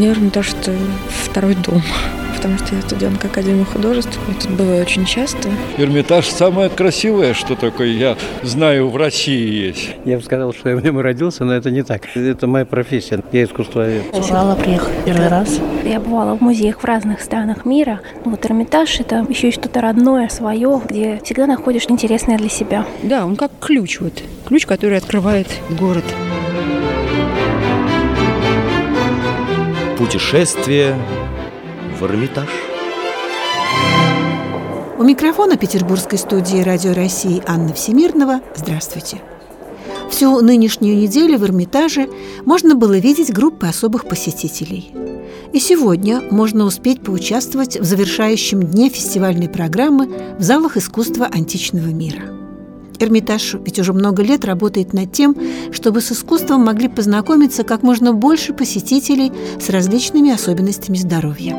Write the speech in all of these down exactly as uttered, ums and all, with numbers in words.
Музей Эрмитаж – это второй дом, потому что я студентка Академии художеств. Я тут бываю очень часто. Эрмитаж самое красивое, что такое, я знаю, в России есть. Я бы сказал, что я в нем родился, но это не так. Это моя профессия. Я искусствовед. Урала приехала первый раз. Я бывала в музеях в разных странах мира. Но вот Эрмитаж – это еще и что-то родное, свое, где всегда находишь интересное для себя. Да, он как ключ, вот ключ, который открывает город. Путешествие в Эрмитаж. У микрофона петербургской студии «Радио России» Анна Всемирнова. Здравствуйте. Всю нынешнюю неделю в Эрмитаже можно было видеть группы особых посетителей. И сегодня можно успеть поучаствовать в завершающем дне фестивальной программы в залах искусства античного мира. Эрмитаж ведь уже много лет работает над тем, чтобы с искусством могли познакомиться как можно больше посетителей с различными особенностями здоровья.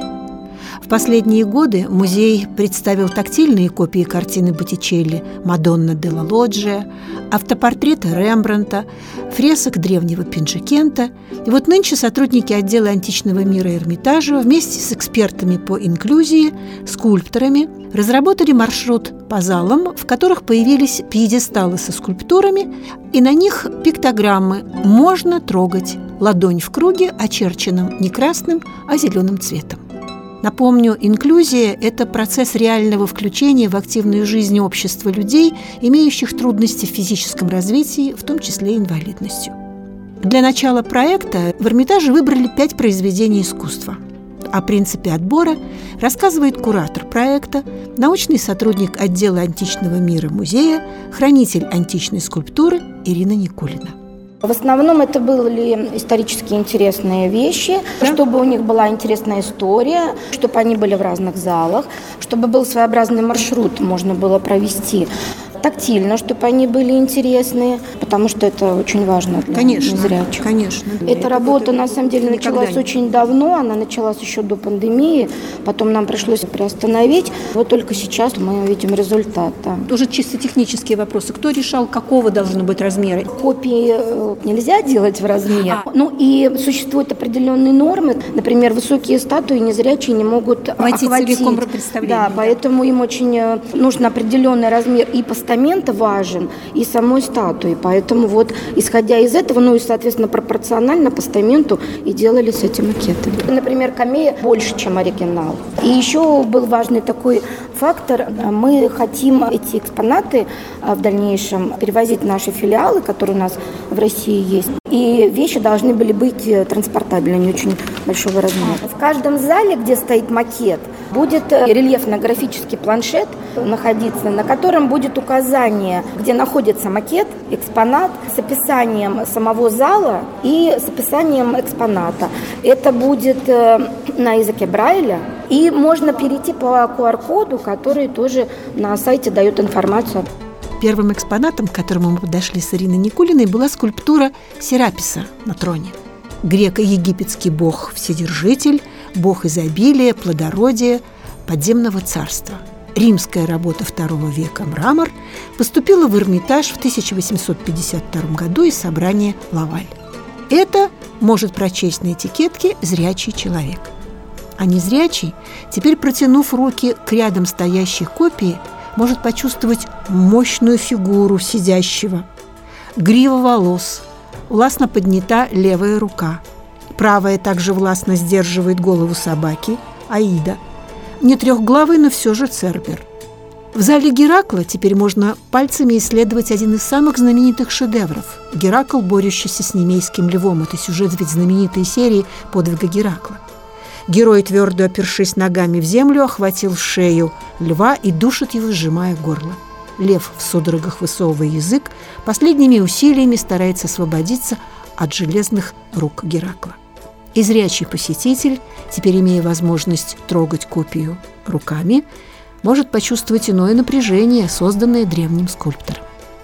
В последние годы музей представил тактильные копии картины Боттичелли «Мадонна делла Лоджия», автопортреты Рембрандта, фресок древнего Пинджикента. И вот нынче сотрудники отдела античного мира Эрмитажа вместе с экспертами по инклюзии, скульпторами разработали маршрут по залам, в которых появились пьедесталы со скульптурами, и на них пиктограммы «Можно трогать», ладонь в круге, очерченном не красным, а зеленым цветом. Напомню, инклюзия – это процесс реального включения в активную жизнь общества людей, имеющих трудности в физическом развитии, в том числе инвалидностью. Для начала проекта в Эрмитаже выбрали пять произведений искусства. О принципе отбора рассказывает куратор проекта, научный сотрудник отдела античного мира музея, хранитель античной скульптуры Ирина Никулина. В основном это были исторически интересные вещи, да? Чтобы у них была интересная история, чтобы они были в разных залах, чтобы был своеобразный маршрут, можно было провести тактильно, чтобы они были интересные, потому что это очень важно для конечно, незрячих. Конечно. Эта работа, на самом деле, началась не... очень давно, она началась еще до пандемии, потом нам пришлось приостановить. Вот только сейчас мы видим результат. Да. Уже чисто технические вопросы. Кто решал, какого должны быть размера? Копии нельзя делать в размер. А. Ну и существуют определенные нормы. Например, высокие статуи незрячие не могут войти охватить. Целиком представление. Да, да, поэтому им очень нужен определенный размер и постоянно важен, и самой статуи. Поэтому вот, исходя из этого, ну и, соответственно, пропорционально постаменту и делались эти макеты. Например, камея больше, чем оригинал. И еще был важный такой фактор. Мы хотим эти экспонаты в дальнейшем перевозить в наши филиалы, которые у нас в России есть. И вещи должны были быть транспортабельны, не очень большого размера. В каждом зале, где стоит макет, будет рельефно-графический планшет находиться, на котором будет указание, где находится макет, экспонат, с описанием самого зала и с описанием экспоната. Это будет на языке Брайля, и можно перейти по ку ар коду, который тоже на сайте дает информацию. Первым экспонатом, к которому мы подошли с Ириной Никулиной, была скульптура Сераписа на троне. Греко-египетский бог Вседержитель, бог изобилия, плодородия, подземного царства. Римская работа второго века «Мрамор» поступила в Эрмитаж в тысяча восемьсот пятьдесят втором году из собрания Лаваль. Это может прочесть на этикетке зрячий человек. А незрячий, теперь протянув руки к рядом стоящей копии, может почувствовать мощную фигуру сидящего. Грива волос, властно поднята левая рука. Правая также властно сдерживает голову собаки, Аида. Не трехглавый, но все же Цербер. В зале Геракла теперь можно пальцами исследовать один из самых знаменитых шедевров – Геракл, борющийся с немейским львом. Это сюжет ведь знаменитой серии «Подвига Геракла». Герой, твердо опершись ногами в землю, охватил шею льва и душит его, сжимая горло. Лев в судорогах, высовывая язык, последними усилиями старается освободиться от железных рук Геракла. И зрячий посетитель, теперь имея возможность трогать копию руками, может почувствовать иное напряжение, созданное древним скульптором.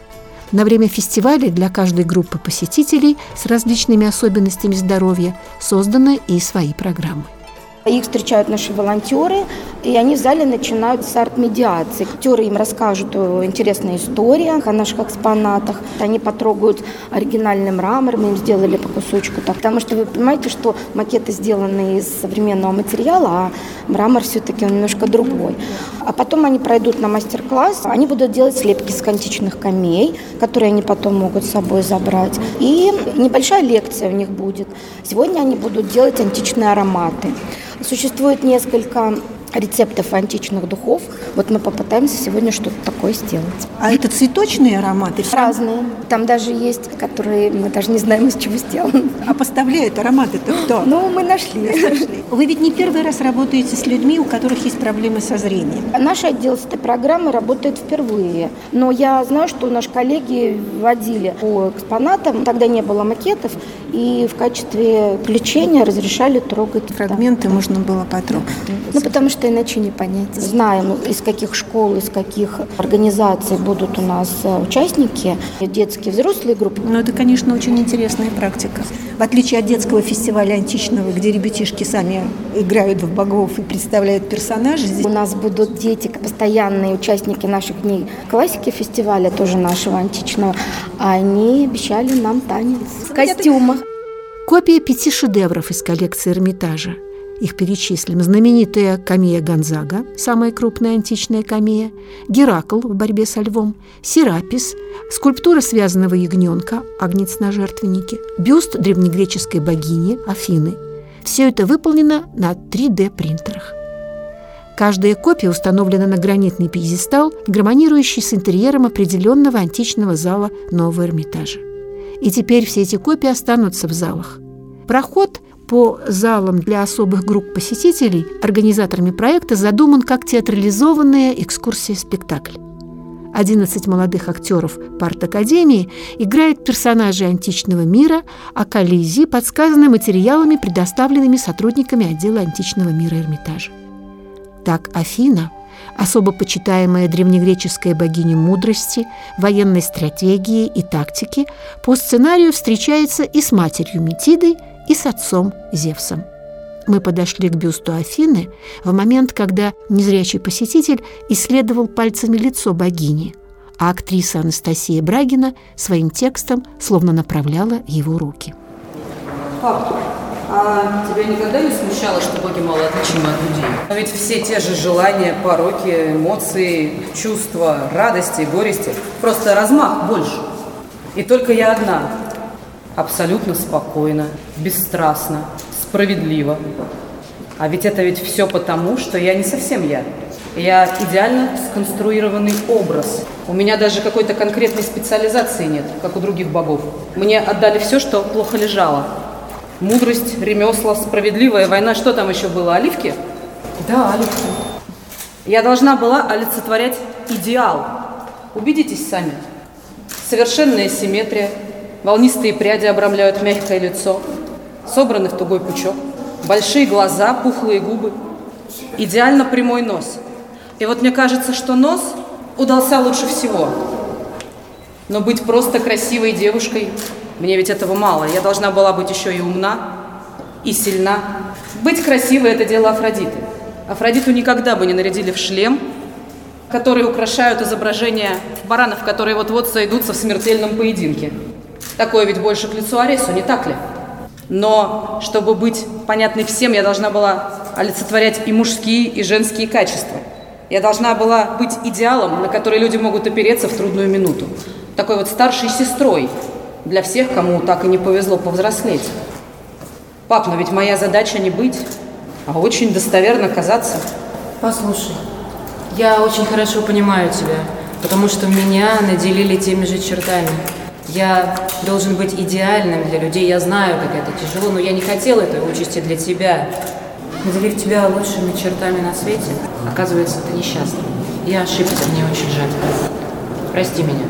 На время фестиваля для каждой группы посетителей с различными особенностями здоровья созданы и свои программы. Их встречают наши волонтеры, и они в зале начинают с арт-медиации. Актеры им расскажут о интересной истории, о наших экспонатах. Они потрогают оригинальный мрамор, мы им сделали по кусочку кусочку. Так, потому что вы понимаете, что макеты сделаны из современного материала, а мрамор все-таки немножко другой. А потом они пройдут на мастер-класс, они будут делать слепки с античных камней, которые они потом могут с собой забрать. И небольшая лекция у них будет. Сегодня они будут делать античные ароматы. Существует несколько рецептов античных духов. Вот мы попытаемся сегодня что-то такое сделать. А это цветочные ароматы? Разные. Там даже есть, которые мы даже не знаем, из чего сделаны. А поставляют ароматы-то кто? Ну, мы нашли. Вы ведь не первый раз работаете с людьми, у которых есть проблемы со зрением. Наш отдел с этой программой работает впервые. Но я знаю, что наши коллеги вводили по экспонатам. Тогда не было макетов. И в качестве лечения разрешали трогать. Фрагменты можно было потрогать. Ну, потому что иначе не понять. Знаем, из каких школ, из каких организаций будут у нас участники, детские, взрослые группы. Ну, это, конечно, очень интересная практика. В отличие от детского фестиваля античного, где ребятишки сами играют в богов и представляют персонажей, здесь у нас будут дети, постоянные участники наших дней классики фестиваля, тоже нашего античного. Они обещали нам танец в костюмах. Копия пяти шедевров из коллекции Эрмитажа. Их перечислим. Знаменитая камея Гонзага, самая крупная античная камея, Геракл в борьбе со львом, Серапис, скульптура связанного ягненка, агнец на жертвеннике, бюст древнегреческой богини Афины. Все это выполнено на три дэ принтерах. Каждая копия установлена на гранитный пьедестал, гармонирующий с интерьером определенного античного зала Нового Эрмитажа. И теперь все эти копии останутся в залах. Проход по залам для особых групп посетителей организаторами проекта задуман как театрализованная экскурсия-спектакль. одиннадцать молодых актеров парт-академии играют персонажей античного мира, а коллизии подсказаны материалами, предоставленными сотрудниками отдела античного мира Эрмитажа. Так Афина, особо почитаемая древнегреческая богиня мудрости, военной стратегии и тактики, по сценарию встречается и с матерью Метидой, и с отцом Зевсом. Мы подошли к бюсту Афины в момент, когда незрячий посетитель исследовал пальцами лицо богини, а актриса Анастасия Брагина своим текстом словно направляла его руки. Пап, а тебя никогда не смущало, что боги мало отличимы от людей? Но ведь все те же желания, пороки, эмоции, чувства, радости, горести. Просто размах больше. И только я одна. Абсолютно спокойно, бесстрастно, справедливо. А ведь это ведь все потому, что я не совсем я. Я идеально сконструированный образ. У меня даже какой-то конкретной специализации нет, как у других богов. Мне отдали все, что плохо лежало. Мудрость, ремесла, справедливая война. Что там еще было? Оливки? Да, оливки. Я должна была олицетворять идеал. Убедитесь сами. Совершенная симметрия. Волнистые пряди обрамляют мягкое лицо, собраны в тугой пучок, большие глаза, пухлые губы, идеально прямой нос. И вот мне кажется, что нос удался лучше всего. Но быть просто красивой девушкой, мне ведь этого мало. Я должна была быть еще и умна, и сильна. Быть красивой – это дело Афродиты. Афродиту никогда бы не нарядили в шлем, которые украшают изображения баранов, которые вот-вот сойдутся в смертельном поединке. Такое ведь больше к лицу Аресу, не так ли? Но, чтобы быть понятной всем, я должна была олицетворять и мужские, и женские качества. Я должна была быть идеалом, на который люди могут опереться в трудную минуту. Такой вот старшей сестрой для всех, кому так и не повезло повзрослеть. Пап, но ведь моя задача не быть, а очень достоверно казаться. Послушай, я очень хорошо понимаю тебя, потому что меня наделили теми же чертами. Я должен быть идеальным для людей. Я знаю, как это тяжело, но я не хотела этой участи для тебя. Наделив тебя лучшими чертами на свете, оказывается, ты несчастна. Я ошибся, мне очень жаль. Прости меня.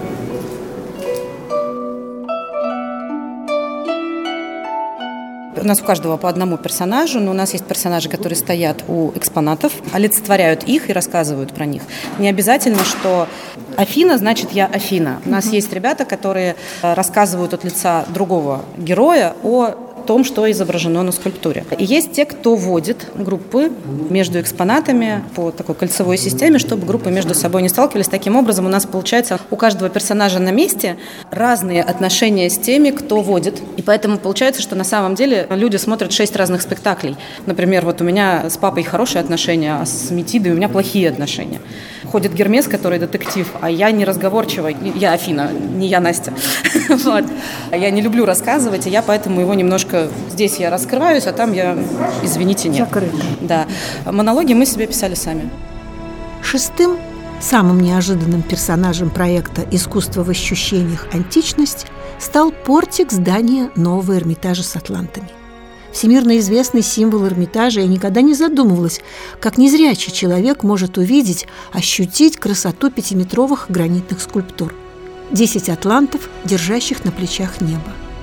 У нас у каждого по одному персонажу, но у нас есть персонажи, которые стоят у экспонатов, олицетворяют их и рассказывают про них. Не обязательно, что Афина, значит, я Афина. У нас есть ребята, которые рассказывают от лица другого героя о том, что изображено на скульптуре. И есть те, кто водит группы между экспонатами по такой кольцевой системе, чтобы группы между собой не сталкивались. Таким образом, у нас получается у каждого персонажа на месте разные отношения с теми, кто водит. И поэтому получается, что на самом деле люди смотрят шесть разных спектаклей. Например, вот у меня с папой хорошие отношения, а с Метидой у меня плохие отношения. Ходит Гермес, который детектив, а я неразговорчивая. Я Афина, не я Настя. Вот. Я не люблю рассказывать, и я поэтому его немножко... Здесь я раскрываюсь, а там я, извините, нет. Закрыта. Да. Монологи мы себе писали сами. Шестым, самым неожиданным персонажем проекта «Искусство в ощущениях. Античность» стал портик здания нового Эрмитажа с атлантами. Всемирно известный символ Эрмитажа, я никогда не задумывалась, как незрячий человек может увидеть, ощутить красоту пятиметровых гранитных скульптур. Десять атлантов, держащих на плечах небо.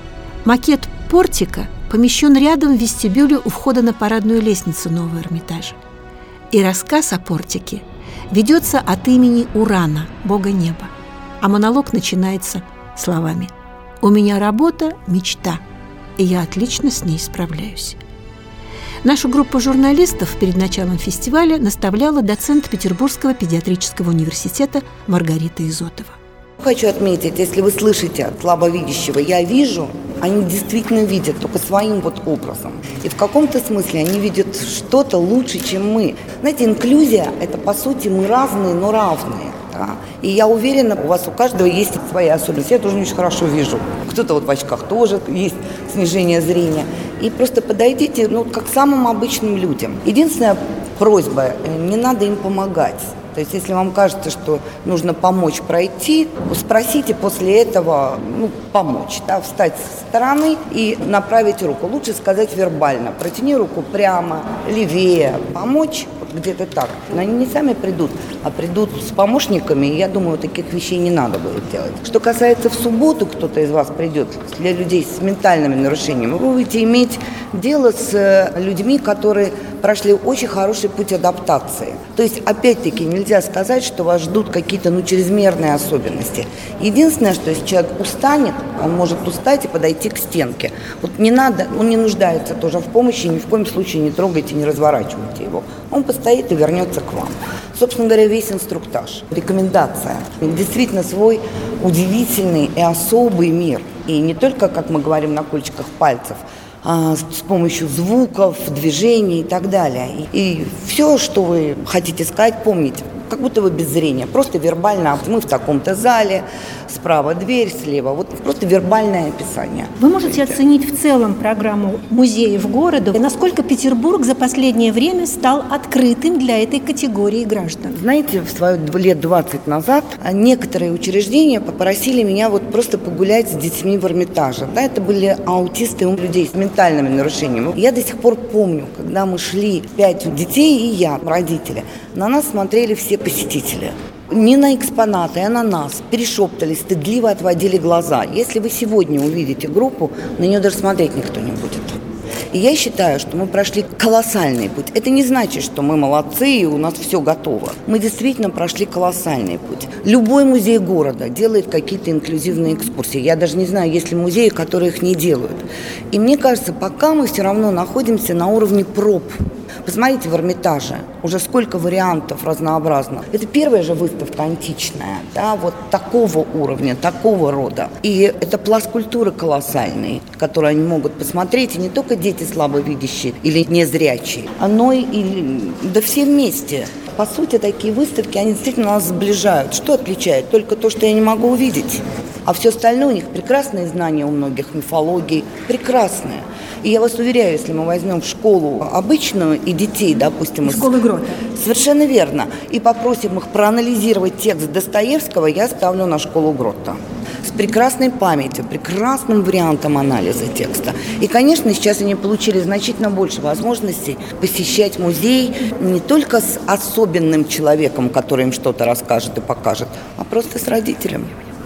Макет портика помещен рядом в вестибюле у входа на парадную лестницу нового Эрмитажа. И рассказ о портике ведется от имени Урана, бога неба. А монолог начинается словами: «У меня работа – мечта, и я отлично с ней справляюсь». Нашу группу журналистов перед началом фестиваля наставляла доцент Петербургского педиатрического университета Маргарита Изотова. Хочу отметить, если вы слышите от слабовидящего «я вижу», они действительно видят, только своим вот образом. И в каком-то смысле они видят что-то лучше, чем мы. Знаете, инклюзия – это, по сути, мы разные, но равные. Да? И я уверена, у вас у каждого есть свои особенности. Я тоже не очень хорошо вижу. Кто-то вот в очках тоже есть снижение зрения. И просто подойдите, ну, как к самым обычным людям. Единственная просьба – не надо им помогать. То есть, если вам кажется, что нужно помочь пройти, спросите после этого, ну, помочь, да, встать со стороны и направить руку. Лучше сказать вербально. Протяни руку прямо, левее, помочь, вот где-то так. Но они не сами придут, а придут с помощниками, и я думаю, таких вещей не надо будет делать. Что касается в субботу, кто-то из вас придет, для людей с ментальными нарушениями, вы будете иметь дело с людьми, которые прошли очень хороший путь адаптации. То есть, опять-таки, нельзя сказать, что вас ждут какие-то, ну, чрезмерные особенности. Единственное, что если человек устанет, он может устать и подойти к стенке. Вот не надо, он не нуждается тоже в помощи, ни в коем случае не трогайте, не разворачивайте его. Он постоит и вернется к вам. Собственно говоря, весь инструктаж, рекомендация. Действительно свой удивительный и особый мир. И не только, как мы говорим, на кончиках пальцев, а с помощью звуков, движений и так далее. И, и все, что вы хотите сказать, помните, как будто вы без зрения, просто вербально. Мы в таком-то зале, справа дверь, слева. Вот просто вербальное описание. Вы можете оценить в целом программу музеев города, и насколько Петербург за последнее время стал открытым для этой категории граждан? Знаете, в свое лет двадцать назад некоторые учреждения попросили меня вот просто погулять с детьми в Эрмитаже. Да, это были аутисты, людей с ментальными нарушениями. Я до сих пор помню, когда мы шли, пять детей и я, родители, на нас смотрели все посетители. Не на экспонаты, а на нас. Перешептались, стыдливо отводили глаза. Если вы сегодня увидите группу, на нее даже смотреть никто не будет. И я считаю, что мы прошли колоссальный путь. Это не значит, что мы молодцы и у нас все готово. Мы действительно прошли колоссальный путь. Любой музей города делает какие-то инклюзивные экскурсии. Я даже не знаю, есть ли музеи, которые их не делают. И мне кажется, пока мы все равно находимся на уровне проб. Посмотрите в Эрмитаже, уже сколько вариантов разнообразно. Это первая же выставка античная, да, вот такого уровня, такого рода. И это пласт культуры колоссальный, который они могут посмотреть, и не только дети слабовидящие или незрячие, но и да все вместе. По сути, такие выставки, они действительно нас сближают. Что отличает? Только то, что я не могу увидеть. А все остальное, у них прекрасные знания у многих, мифологии, прекрасные. И я вас уверяю, если мы возьмем школу обычную и детей, допустим... Из школы Грота. Совершенно верно. И попросим их проанализировать текст Достоевского, я ставлю на школу Грота. С прекрасной памятью, прекрасным вариантом анализа текста. И, конечно, сейчас они получили значительно больше возможностей посещать музей не только с особенным человеком, который им что-то расскажет и покажет, а просто с родителем.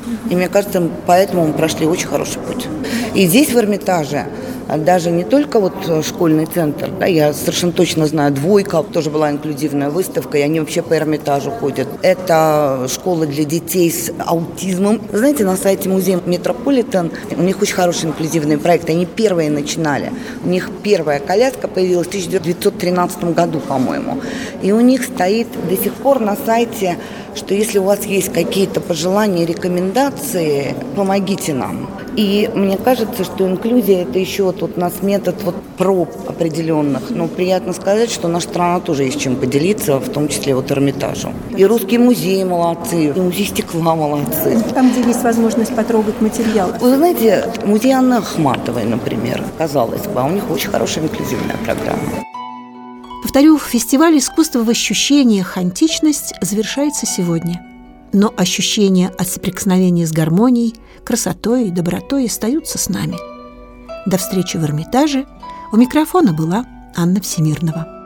И мне кажется, поэтому мы прошли очень хороший путь. И здесь, в Эрмитаже, даже не только вот школьный центр, да, я совершенно точно знаю, «Двойка» тоже была инклюзивная выставка, и они вообще по Эрмитажу ходят. Это школа для детей с аутизмом. Вы знаете, на сайте музея Метрополитен у них очень хороший инклюзивный проект, они первые начинали. У них первая коляска появилась в тысяча девятьсот тринадцатом году, по-моему. И у них стоит до сих пор на сайте, что если у вас есть какие-то пожелания, рекомендации, помогите нам. И мне кажется, что инклюзия – это еще вот у нас метод вот проб определенных. Но приятно сказать, что наша страна тоже есть чем поделиться, в том числе вот Эрмитажу. И русские музеи молодцы, и музей стекла молодцы. Там, где есть возможность потрогать материал. Вы знаете, музей Анны Ахматовой, например, казалось бы, а у них очень хорошая инклюзивная программа. Повторю, фестиваль искусства в ощущениях «Античность» завершается сегодня. Но ощущения от соприкосновения с гармонией, красотой и добротой остаются с нами. До встречи в Эрмитаже. У микрофона была Анна Всемирнова.